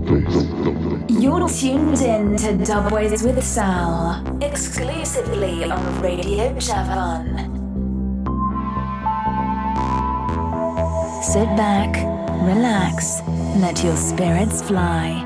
You're tuned in to Dubways with Sal, exclusively on Radio Javan. Sit back, relax, let your spirits fly.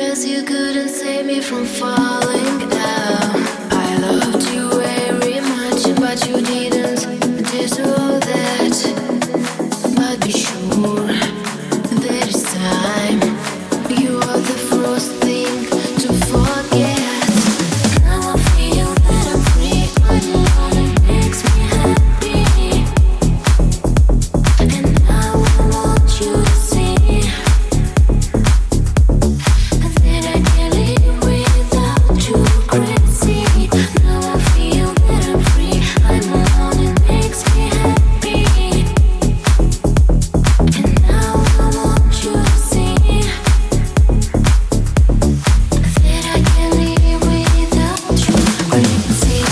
Guess you couldn't save me from falling down. I loved you very much, but you didn't deserve that. But be sure there is time. You are the first thing to forget. Now I feel that I'm free. I'm alone, it makes me happy. And now I want you to see that I can't live without you. Crazy. Now I feel that I'm free. I'm alone, it makes me happy. And now I want you to see that I can't live without you. Crazy.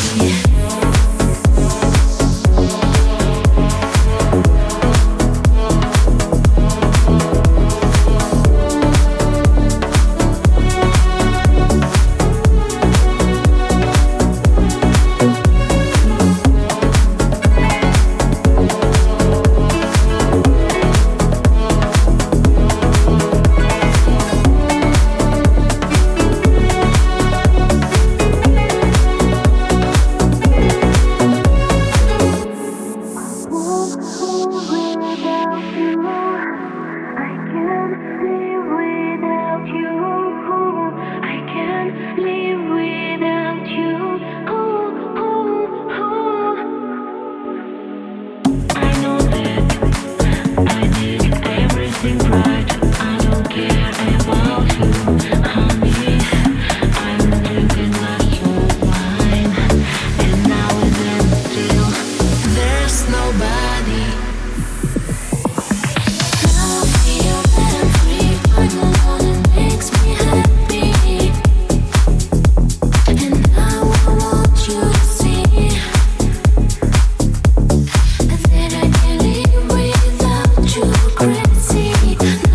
Crazy.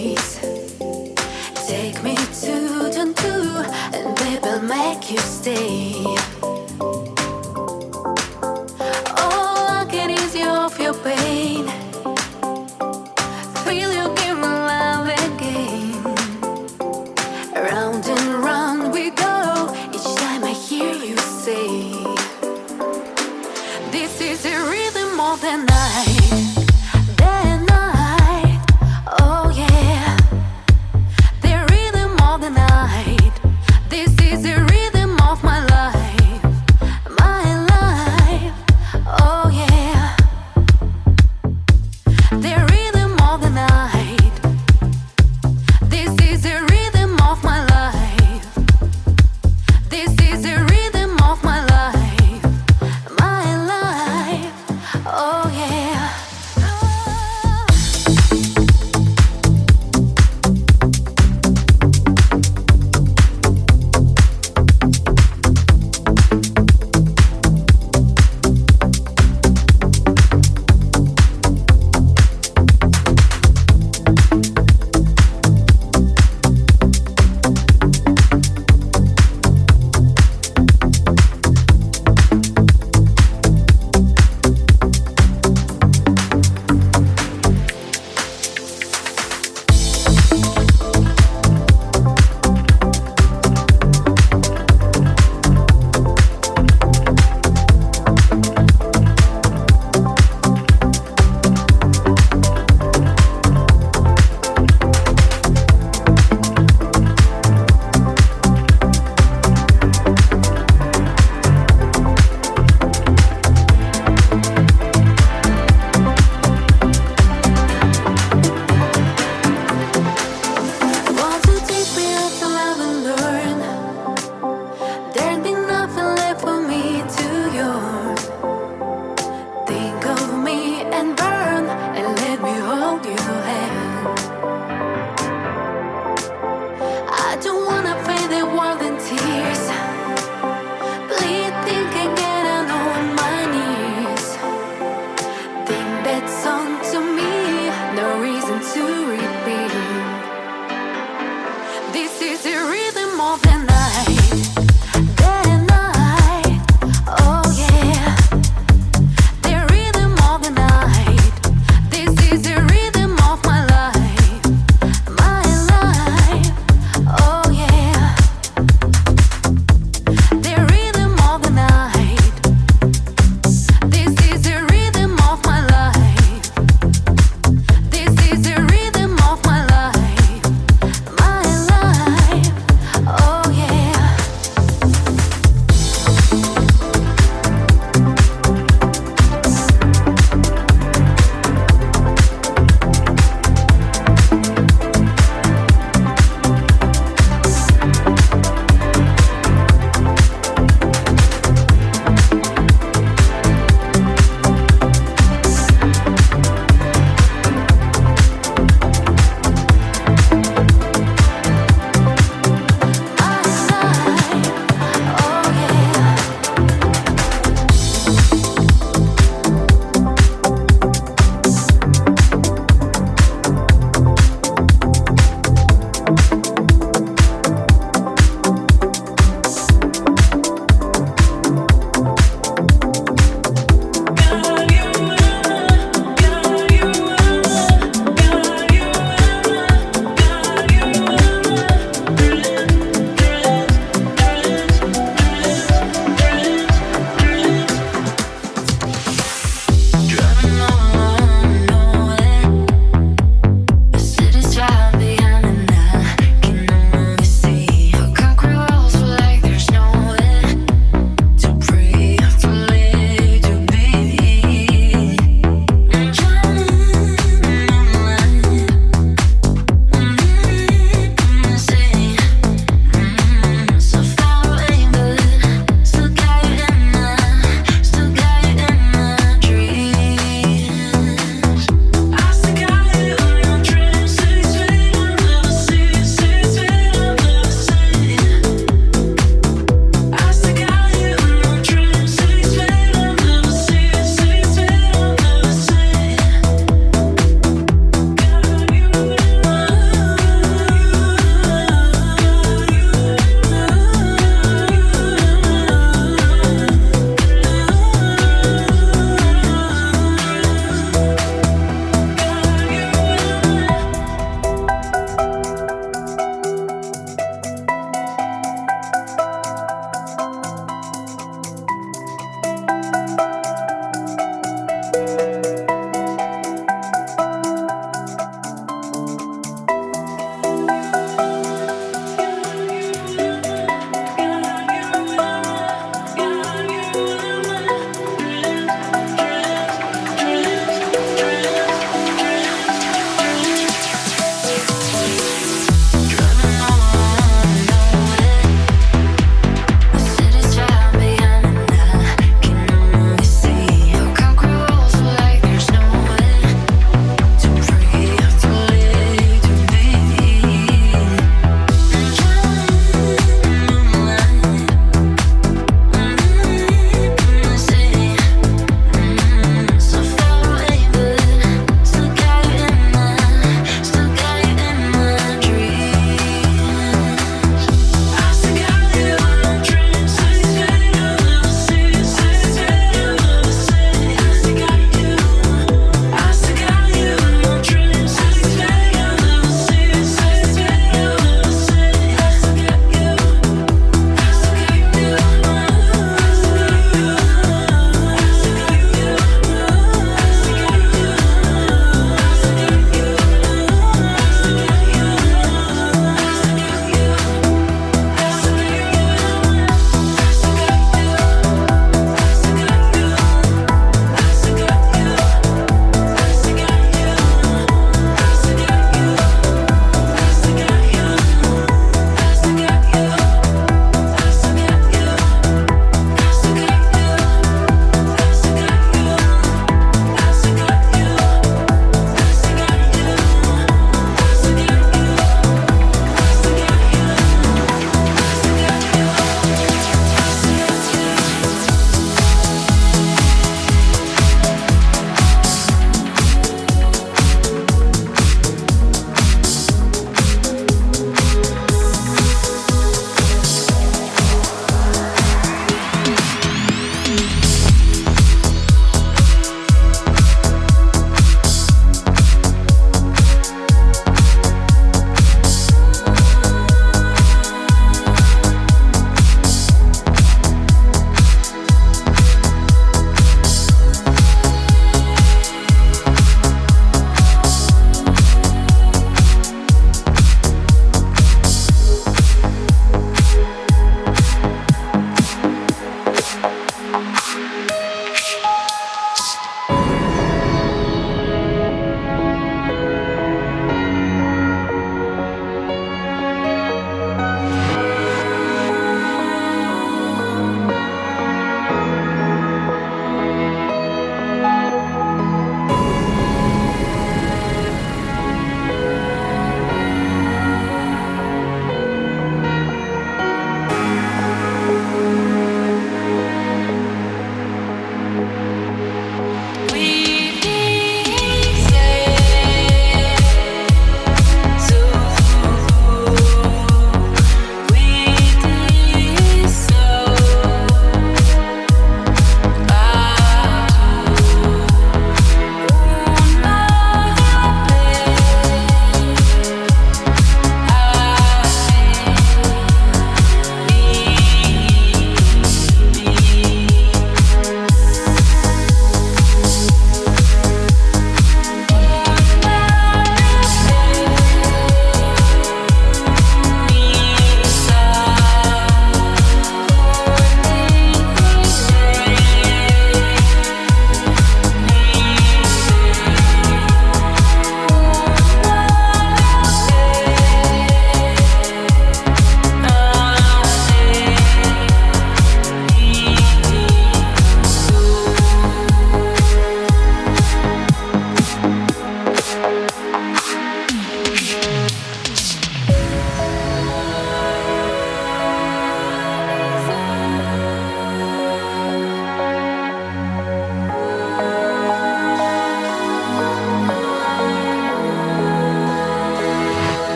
place. Take me to Timbuktu, and babe, I'll make you stay. Oh, I can ease you of your pain. Feel you give me love again. Round and round we go. Each time I hear you say, this is the rhythm of the night. The night, oh yeah. The rhythm of the night. This is the rhythm of my life.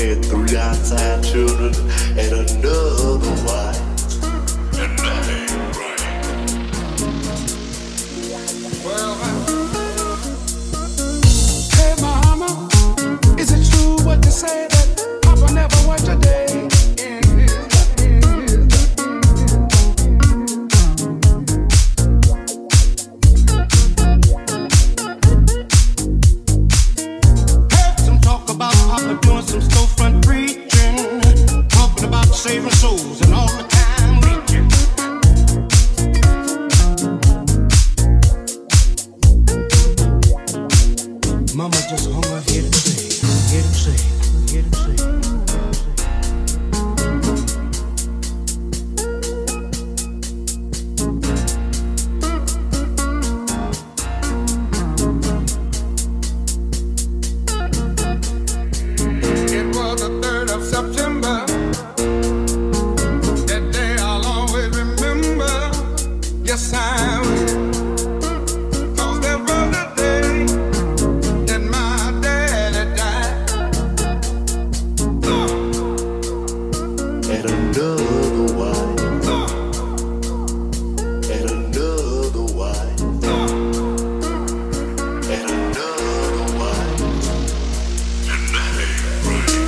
head, three outside children, and another wife. And that ain't right. Well, hey mama, is it true what they say that Papa never worked a day? Doing some storefront preaching, talking about saving souls and all the time reaching. Mama just hung her head and sang, head and sang, head and sang. September, that day I'll always remember. Yes, I will. 'Cause that was the day that my daddy died. And another wife. And another wife. And another wife. And that ain't right.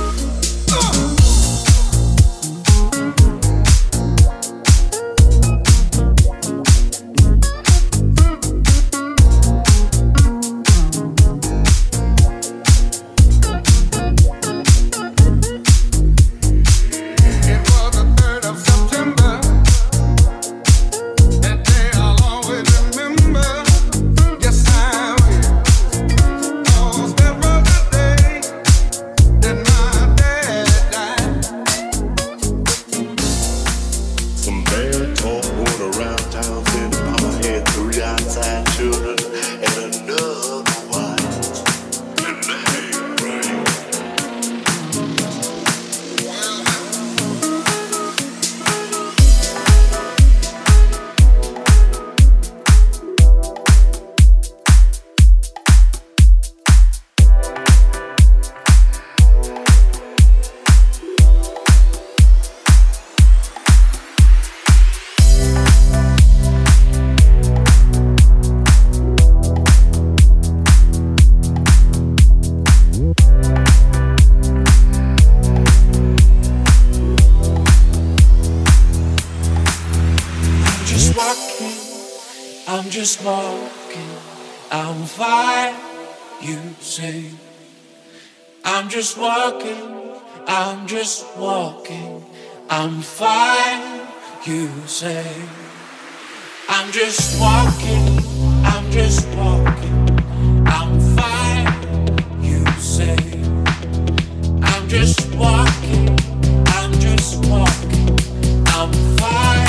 Just walking, I'm fine, you say. I'm just walking, I'm just walking, I'm fine, you say. I'm just walking, I'm just walking, I'm fine, you say. I'm just walking, I'm just walking, I'm fine.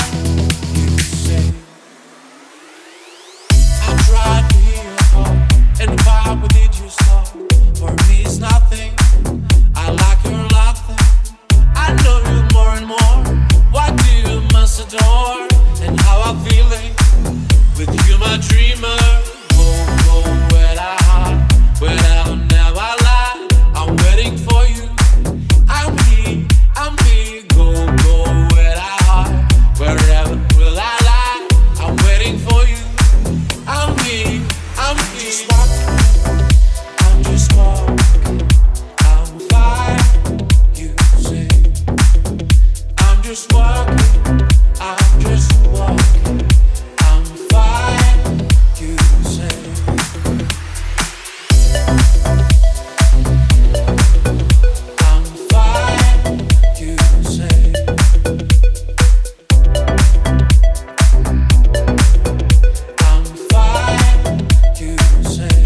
And the vibe within your soul for me is nothing. I like your laughing. I know you more and more. What do you must adore? And how I'm feeling with you, my dreamer. Go where I hide, where I'll never lie. I'm waiting for you. I'm here. Go where I hide, wherever will I lie. I'm waiting for you. I'm here. Just walking, I'm just walking, I'm fine, you say. I'm just walking, I'm just walking, I'm fine, you say. I'm fine, you say. I'm fine, you say.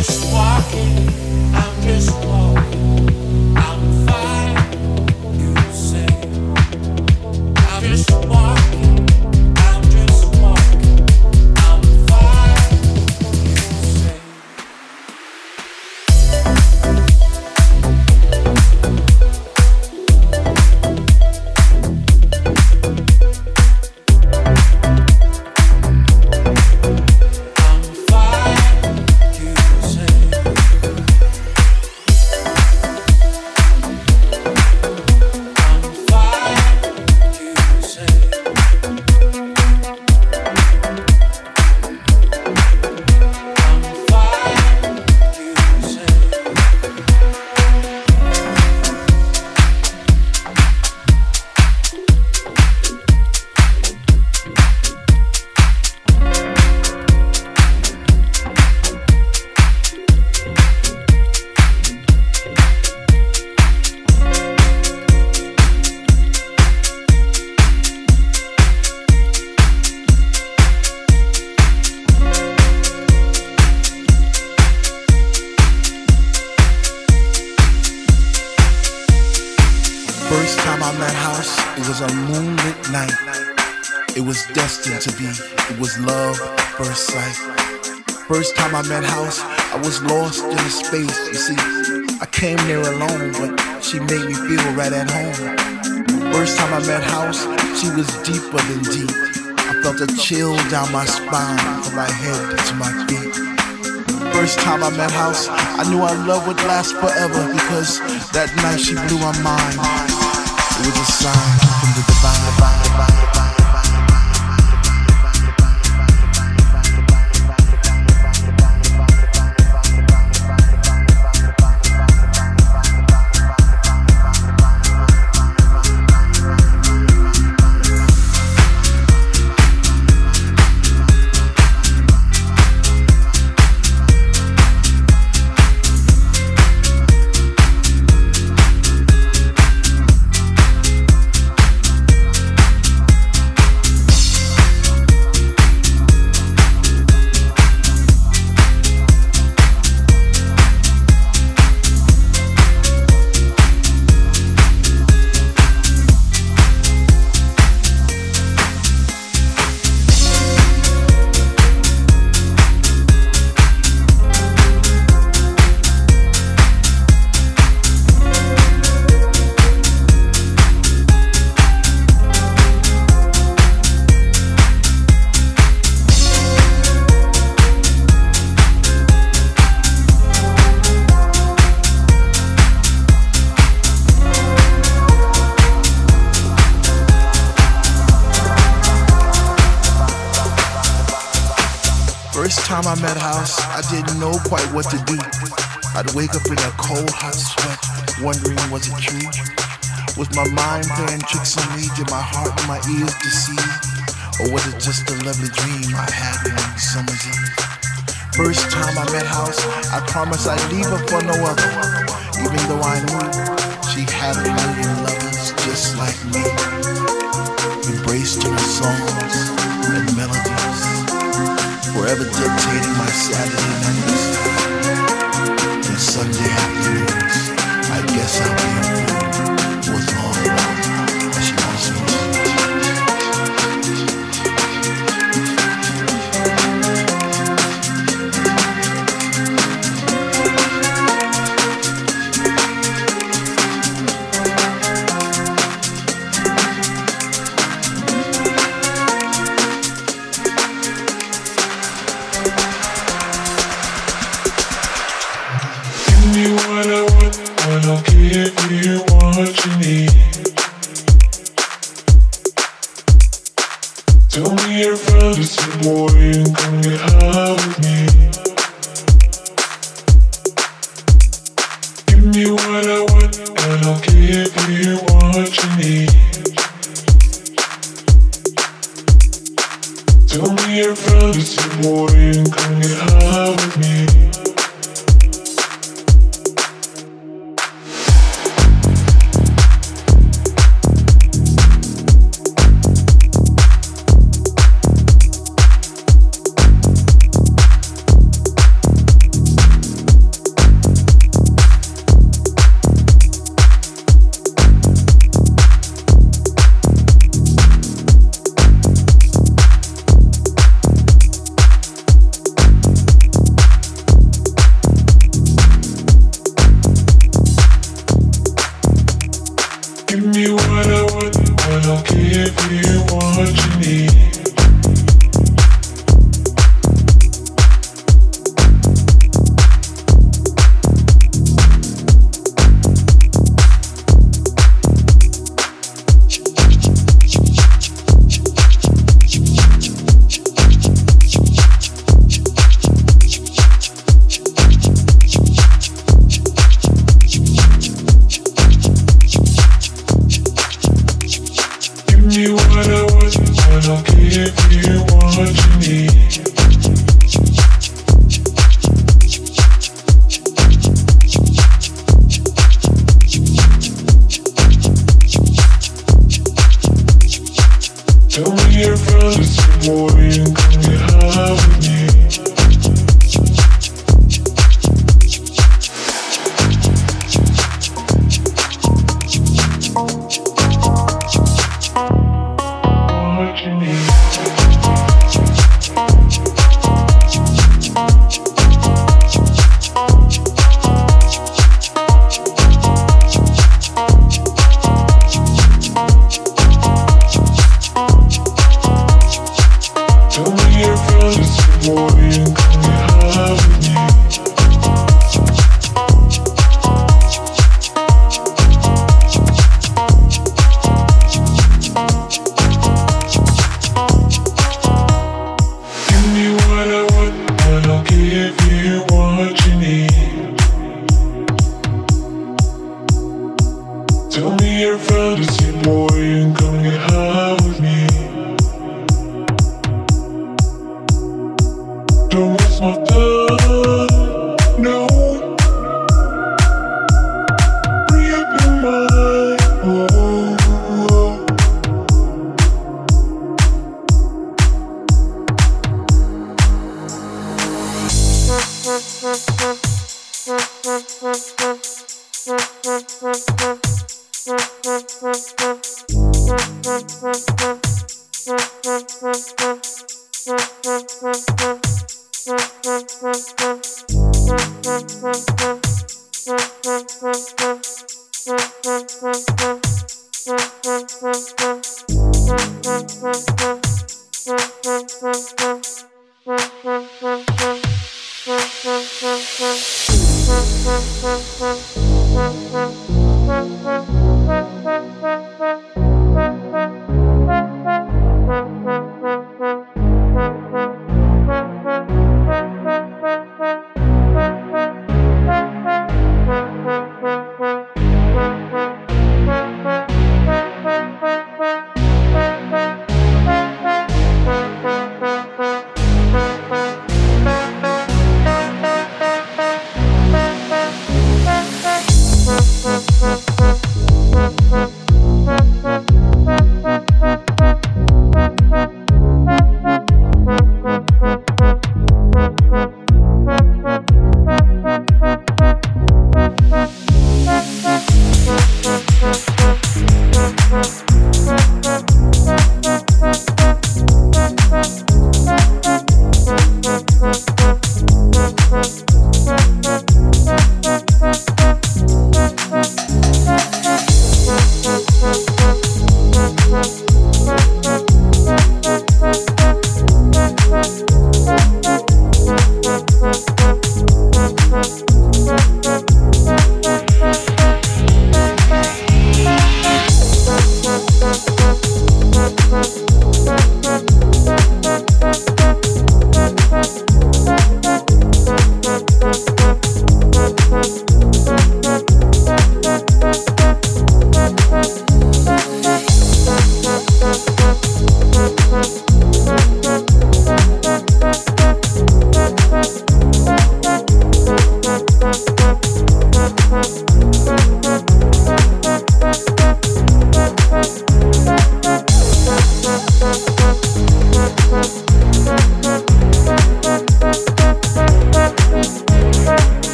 First time I met House, I was lost in space. You see, I came there alone, but she made me feel right at home. First time I met House, she was deeper than deep. I felt a chill down my spine, from my head to my feet. First time I met House, I knew our love would last forever, because that night she blew my mind. It was a sign from the divine. Time I met House, I didn't know quite what to do. I'd wake up in a cold, hot sweat, wondering was it true? Was my mind playing tricks on me? Did my heart and my ears deceive? Or was it just a lovely dream I had one summer's eve? First time I met House, I promised I'd leave her for no other, even though I knew she had a million lovers just like me. Embraced her songs and melodies, forever dictating my Saturday nights and Sunday afternoons. I guess I'll be a fool for as long as she wants me to.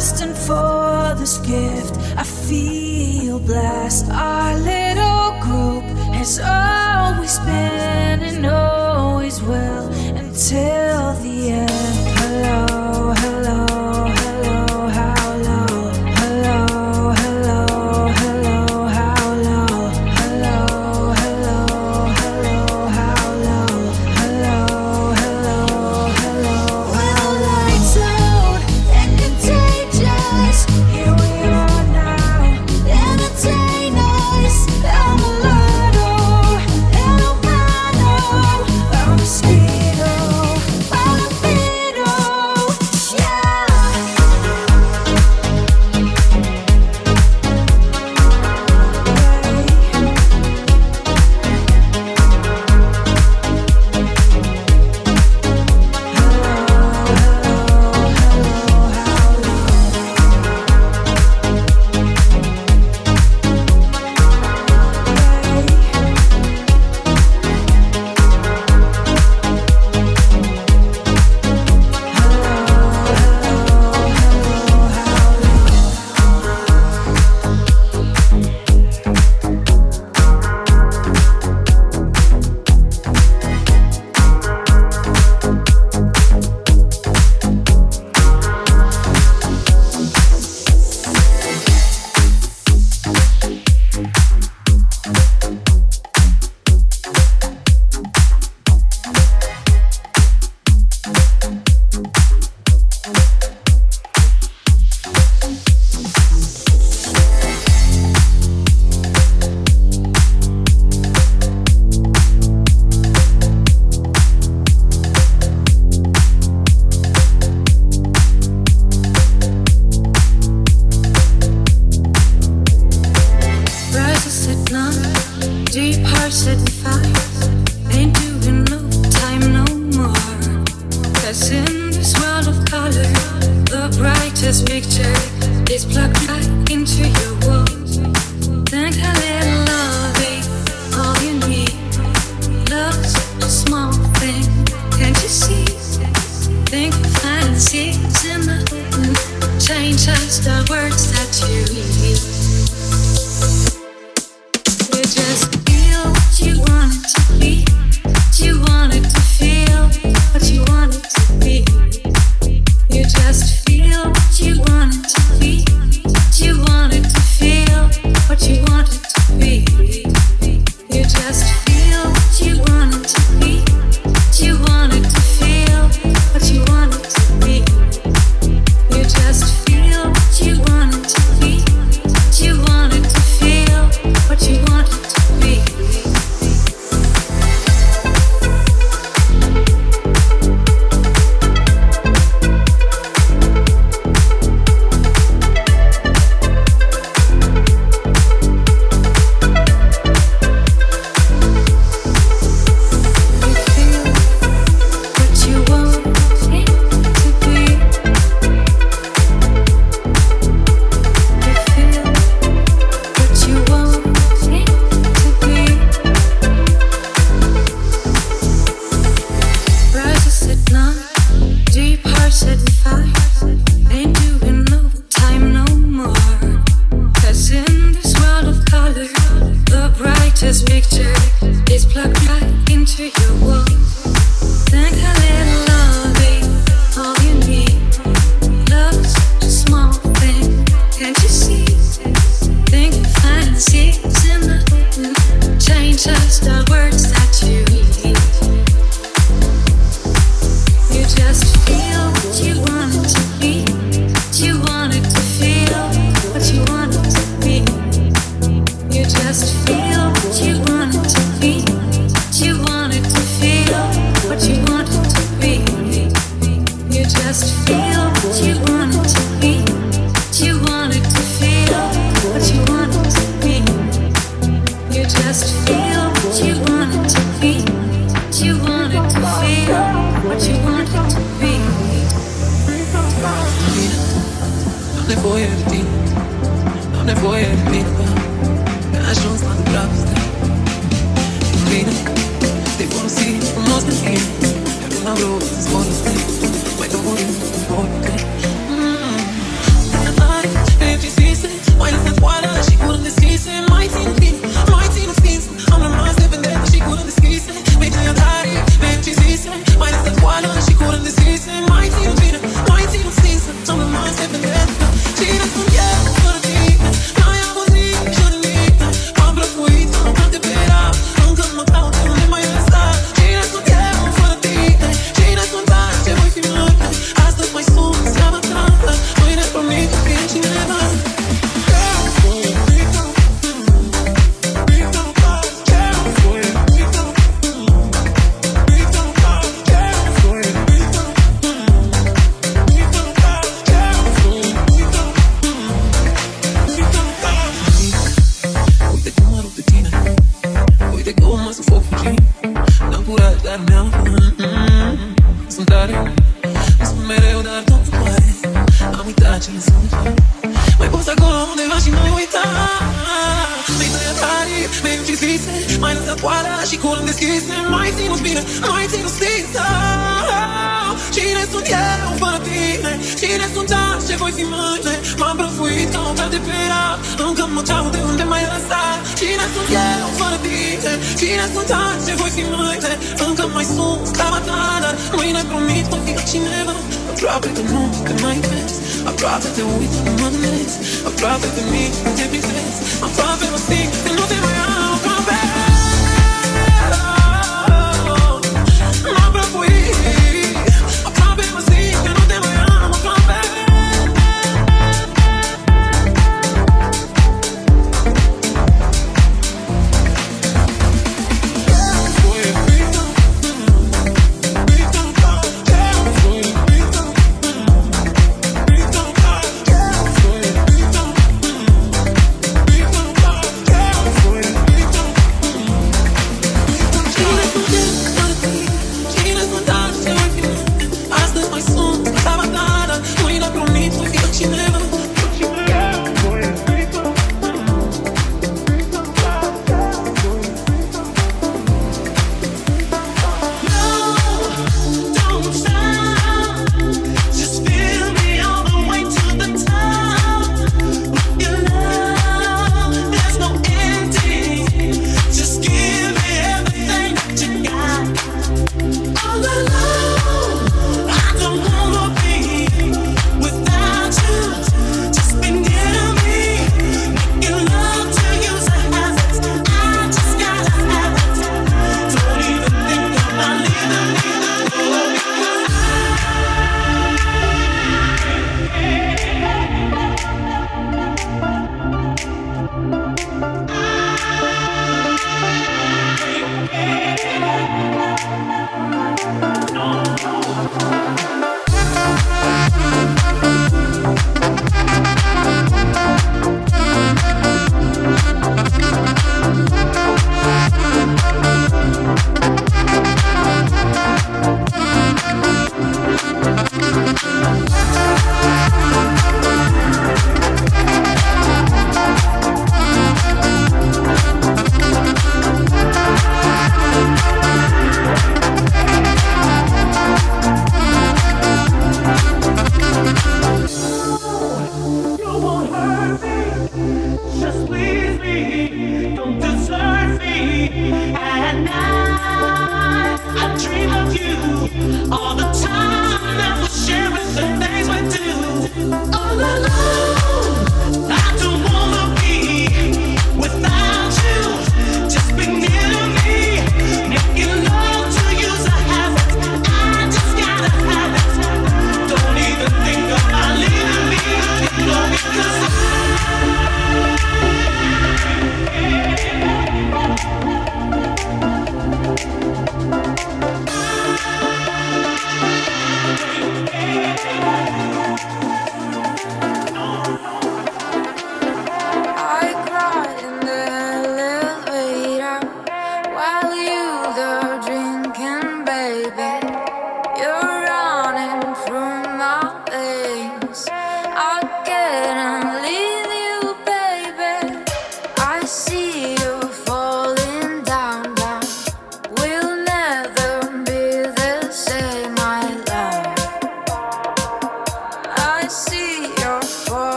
destined for this gift. I feel blessed. Our little group has always been and always will until the end. Hello, hello, hello, how low? Hello, hello, hello, how low? Hello, hello, hello, how low? Hello, hello, hello. When the lights out and contagious, here we are now. Entertain us, El Mulatto, El Humano, El Mosquito, Palomino, yeah. Rises at night, deep hearts at fire. Ain't doing no time no more. Cause in this world of color, the brightest picture is plugged right into your walls. Think a little love ain't all you need. Love's a small thing, can't you see? Think of fantasies in the change just the words that you need. You just feel what you want it to be. What you want it to feel. What you want it to be. You just feel what you want it to be. What you want it to feel. What you want it to be. You just feel what you want it to be. What you want it to feel. What you want it to be. You just feel what you want it to be. What you want it to feel. What you want it to be. acele zâmbete. Mai poți acolo undeva și nu-i uita. Mi-ai tăiat arii, mi-ai ucis vise, mai lăsat poala și culmi deschise. Mai ținut bine, mai ținut stisă. Cine sunt eu fără tine? Cine sunt azi, ce voi fi mâine? M-am prăfuit ca un fel de pirat, încă mă caut de unde m-ai lăsat. Cine sunt eu fără tine? Cine sunt azi, ce voi fi mâine? Încă mai sunt sclava ta, dar mâine promit voi fi cineva. Aproape de nu te mai vezi, aproape te uit, nu mă gândesc, aproape de mine, nu te privesc, aproape mă simt, că nu te mai am, aproape. M-am prăfuit, aproape mă simt, că nu te mai am, aproape. Soy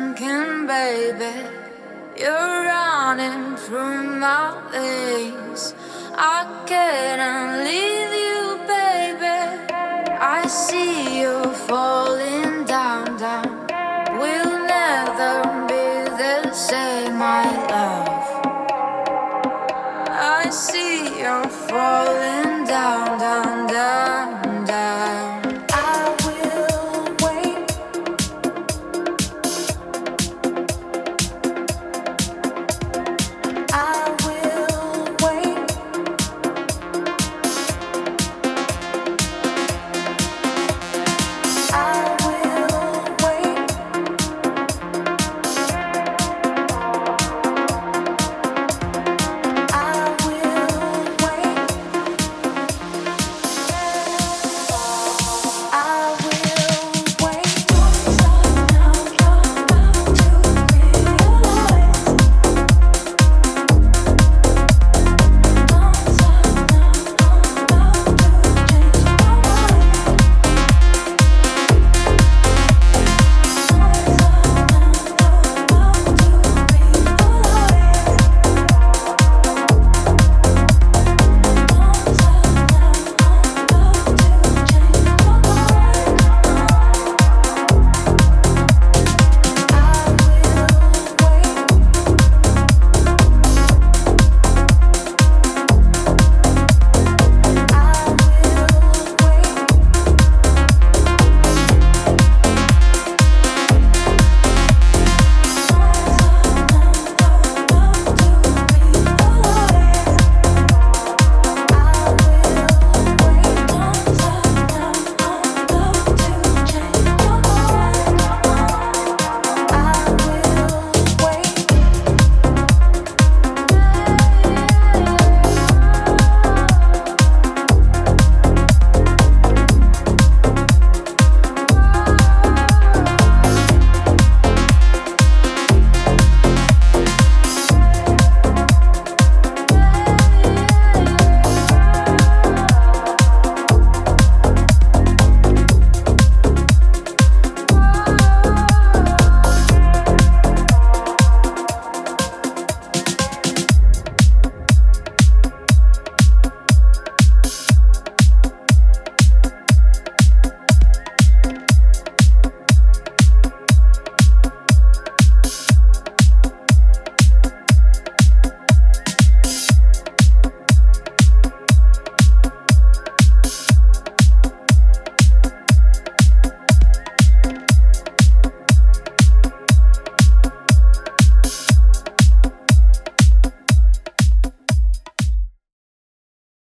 thinking, baby, you're running through my veins. I can't leave you, baby. I see you falling down, down. We'll never be the same, my love.